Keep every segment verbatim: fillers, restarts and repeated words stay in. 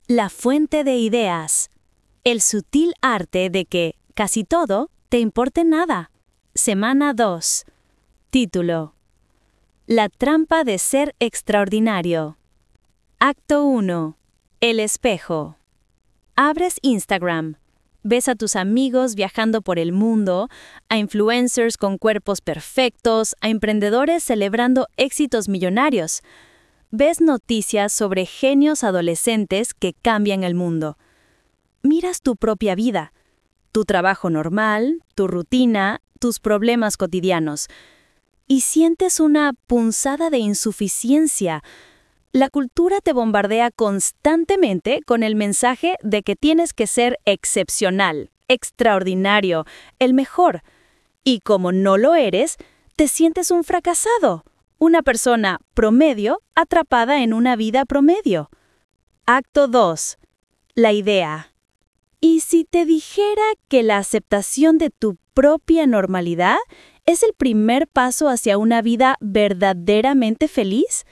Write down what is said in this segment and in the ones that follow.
La fuente de ideas. El sutil arte de que, casi todo, te importe nada. Semana dos. Título. La trampa de ser extraordinario. Acto uno. El espejo. Abres Instagram. Ves a tus amigos viajando por el mundo, a influencers con cuerpos perfectos, a emprendedores celebrando éxitos millonarios. Ves noticias sobre genios adolescentes que cambian el mundo. Miras tu propia vida, tu trabajo normal, tu rutina, tus problemas cotidianos, y sientes una punzada de insuficiencia. La cultura te bombardea constantemente con el mensaje de que tienes que ser excepcional, extraordinario, el mejor. Y como no lo eres, te sientes un fracasado, una persona promedio atrapada en una vida promedio. Acto dos. La idea. ¿Y si te dijera que la aceptación de tu propia normalidad es el primer paso hacia una vida verdaderamente feliz?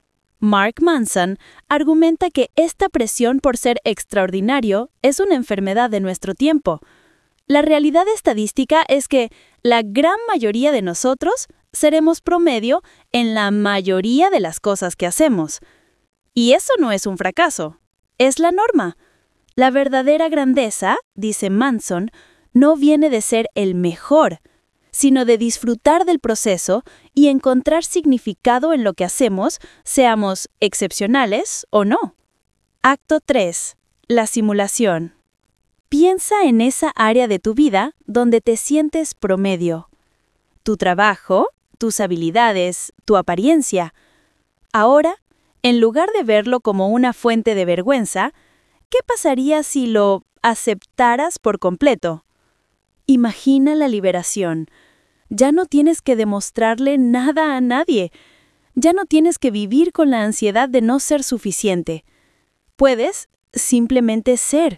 Mark Manson argumenta que esta presión por ser extraordinario es una enfermedad de nuestro tiempo. La realidad estadística es que la gran mayoría de nosotros seremos promedio en la mayoría de las cosas que hacemos. Y eso no es un fracaso, es la norma. La verdadera grandeza, dice Manson, no viene de ser el mejor, sino de disfrutar del proceso y encontrar significado en lo que hacemos, seamos excepcionales o no. Acto tres. La simulación. Piensa en esa área de tu vida donde te sientes promedio. Tu trabajo, tus habilidades, tu apariencia. Ahora, en lugar de verlo como una fuente de vergüenza, ¿qué pasaría si lo aceptaras por completo? Imagina la liberación. Ya no tienes que demostrarle nada a nadie. Ya no tienes que vivir con la ansiedad de no ser suficiente. Puedes simplemente ser.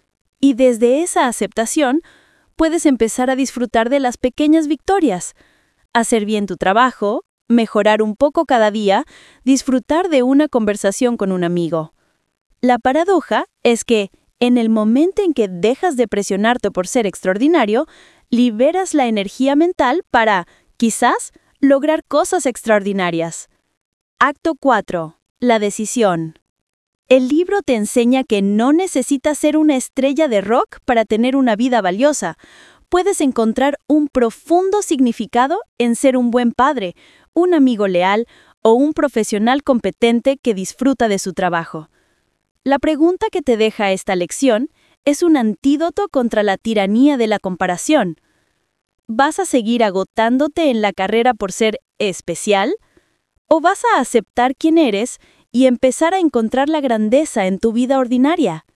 Y desde esa aceptación, puedes empezar a disfrutar de las pequeñas victorias. Hacer bien tu trabajo, mejorar un poco cada día, disfrutar de una conversación con un amigo. La paradoja es que, en el momento en que dejas de presionarte por ser extraordinario, liberas la energía mental para, quizás, lograr cosas extraordinarias. Acto cuatro. La decisión. El libro te enseña que no necesitas ser una estrella de rock para tener una vida valiosa. Puedes encontrar un profundo significado en ser un buen padre, un amigo leal o un profesional competente que disfruta de su trabajo. La pregunta que te deja esta lección es un antídoto contra la tiranía de la comparación. ¿Vas a seguir agotándote en la carrera por ser especial? ¿O vas a aceptar quién eres y empezar a encontrar la grandeza en tu vida ordinaria?